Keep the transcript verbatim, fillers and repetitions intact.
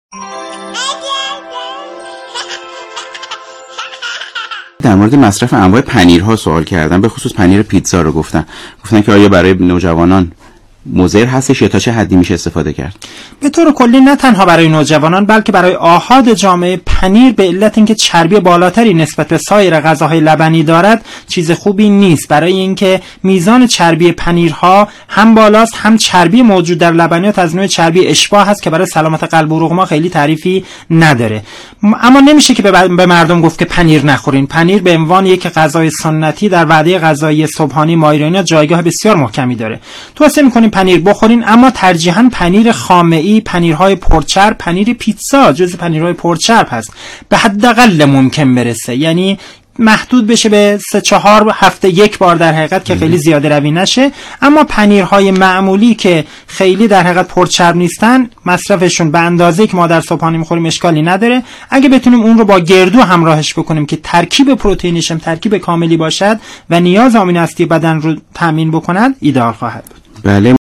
در مورد مصرف انواع پنیرها سوال کردن، به خصوص پنیر پیتزا رو گفتن گفتن که آیا برای نوجوانان مضر هستش یا تا چه حدی میشه استفاده کرد؟ به طور کلی نه تنها برای نوجوانان بلکه برای آحاد جامعه پنیر به علت اینکه چربی بالاتری نسبت به سایر غذاهای لبنی دارد چیز خوبی نیست، برای اینکه میزان چربی پنیرها هم بالاست، هم چربی موجود در لبنیات از نوع چربی اشباع هست که برای سلامت قلب و رغم خیلی تعریفی نداره. اما نمیشه که به مردم گفت که پنیر نخورین. پنیر به عنوان یک غذای سنتی در وعده غذایی صبحانه ما ایرانی‌ها جایگاه بسیار محکمی داره. توصیه می‌کنیم پنیر بخورین، اما ترجیحاً پنیر خامه‌ای، پنیرهای پرچرب، پنیر پیتزا جزو پنیرهای پرچرب هست، به حداقل ممکن برسه، یعنی محدود بشه به سه چهار هفته یک بار در حقیقت که خیلی زیاده روی نشه. اما پنیرهای معمولی که خیلی در حقیقت پرچرب نیستن مصرفشون به اندازه‌ای که ما در صبحانه می‌خوریم اشکالی نداره. اگه بتونیم اون رو با گردو همراهش بکنیم که ترکیب پروتئینش هم ترکیب کاملی باشد و نیاز آمینو اسیدی بدن رو تامین بکند ایدئال خواهد بود. بله.